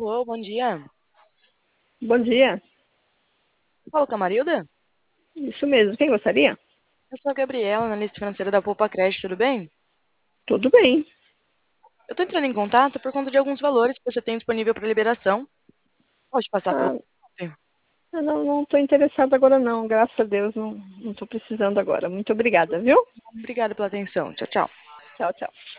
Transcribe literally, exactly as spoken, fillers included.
Alô, bom dia. Bom dia. Fala com a Marilda? Isso mesmo. Quem gostaria? Eu sou a Gabriela, analista financeira da Poupa Crédito, tudo bem? Tudo bem. Eu tô entrando em contato por conta de alguns valores que você tem disponível para liberação. Pode passar pelo Ah, WhatsApp? eu não não estou interessada agora não. Graças a Deus não não estou precisando agora. Muito obrigada, viu? Obrigada pela atenção. Tchau, tchau. Tchau, tchau.